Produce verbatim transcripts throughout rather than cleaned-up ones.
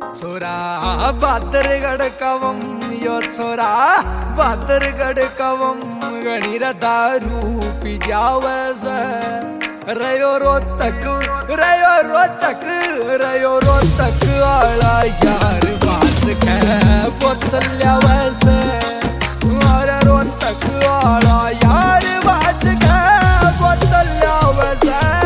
छोरा बातरगड कवम यो छोरा बातरगड कवम गणिर दारू पी जावस रयो रोतक रयो रोतक रयो रोतक आला यार बात कह बोतल्यावस अरे रोतक आला यार बात कह बोतल्यावस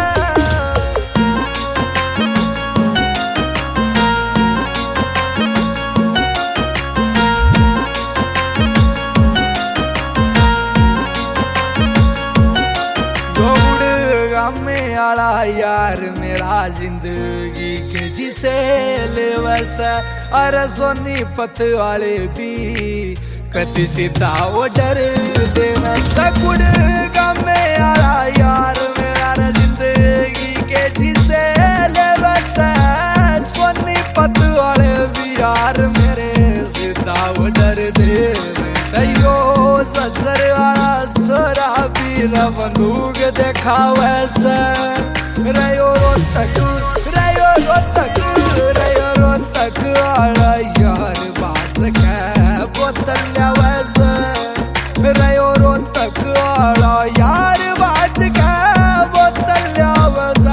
में आला यार मेरा जिंदगी के जिसे लेवस अरे सोनीपत वाले भी कति सीता वो डर देना सकुड़ में आला यार मेरा जिंदगी के जिसे लेवस सोनीपत वाले भी यार मेरे सीता वो डर दे सयो ससर वाला सोरा वीर बंदूक देखावस रयो रोतक रयो रोतक रयो रोतक आला यार बास कह बोतल्यावस रयो रोतक आला यार बास कह बोतल्यावस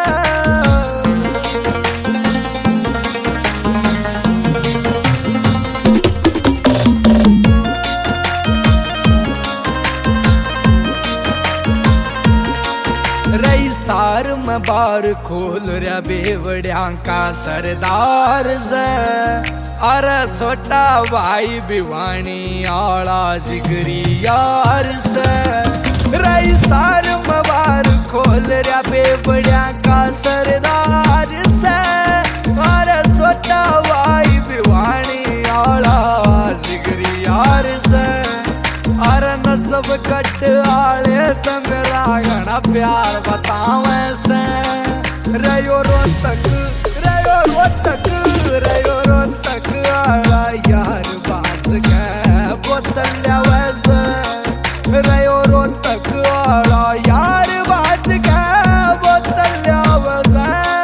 रई सार में बार खोल रहा बेवड़िया का सरदार से अरे छोटा भाई भिवानी आला जिगरी यार से रई सार में बार खोल रहा बेवड़िया का सरदार से अरे छोटा भाई भिवानी आला जिगरी यार से अरे नसब कट आले तो मेरा घना प्यार बतावे से रयो रोतक रयो रोतक रयो रोतक आला यार बास कह बोतल्यावस रयो रोतक आला यार बास कह बोतल्यावस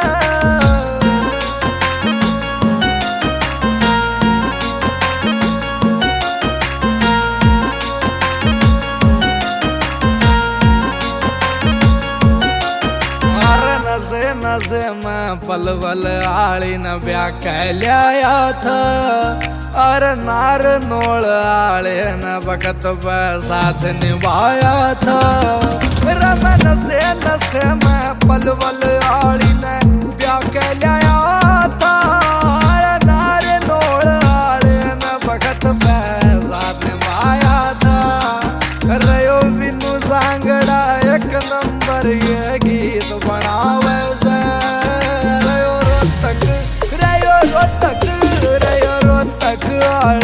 नशे नशे में पल पल आली न ब्याह कह लिया था अरे नार नोड़ आले न बकत साथ निभाया था रम नशे नशे में पल पल आली न ब्याह कह लिया था अरे नार नोड़ आले न बकत साथ निभाया था रयो बिनु सांगड़ा एक नंबर ये गीत बनावे से रयो रोतक रयो रोतक रयो रोतक